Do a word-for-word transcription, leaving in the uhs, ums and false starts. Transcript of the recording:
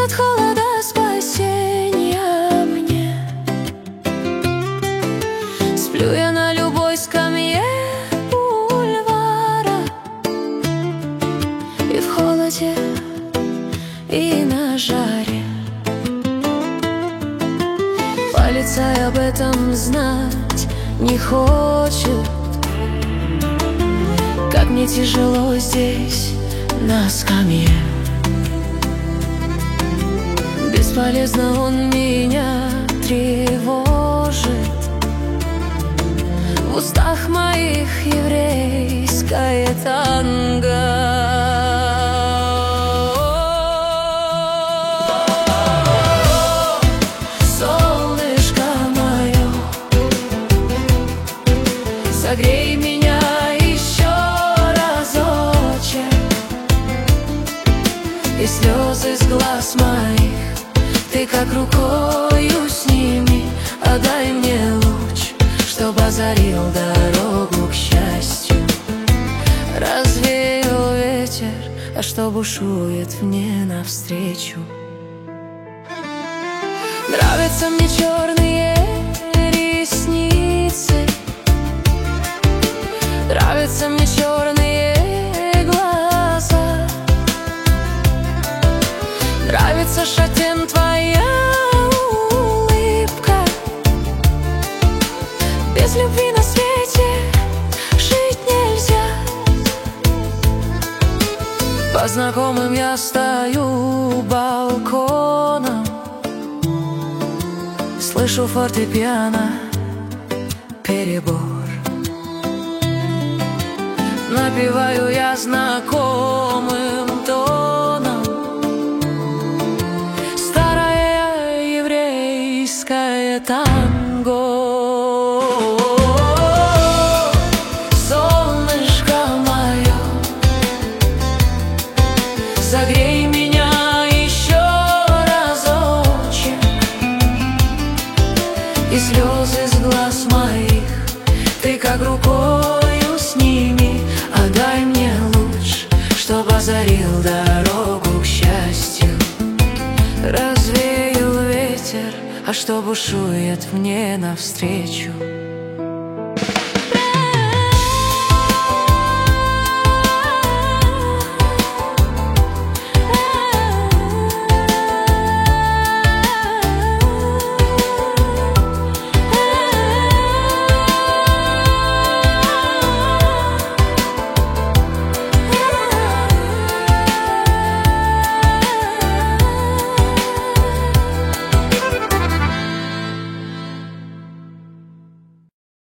от холода спасения мне. Сплю я на любой скамье бульвара, и в холоде, и на жаре. Полицай об этом знать не хочет, как мне тяжело здесь на скамье. Бесполезно он меня тревожит. В устах моих еврейское танго. Солнышко мое, согрей меня еще разочек, и слезы с глаз моих ты как рукою сними, а дай мне луч, чтоб озарил дорогу к счастью. Развеял ветер, а что бушует мне навстречу. Нравятся мне черные ресницы, нравятся мне черные глаза, нравится шатен твоя улыбка. Без любви на свете жить нельзя. По знакомым я стою балконом, слышу фортепиано перебор. Напеваю я знакомым тоном старое еврейское танго. Солнышко мое, согрей меня еще разочек, и слезы с глаз моих ты как рукою сними, а дай мне луч, чтоб озарил дорогу к счастью. Развеял ветер, а что бушует мне навстречу.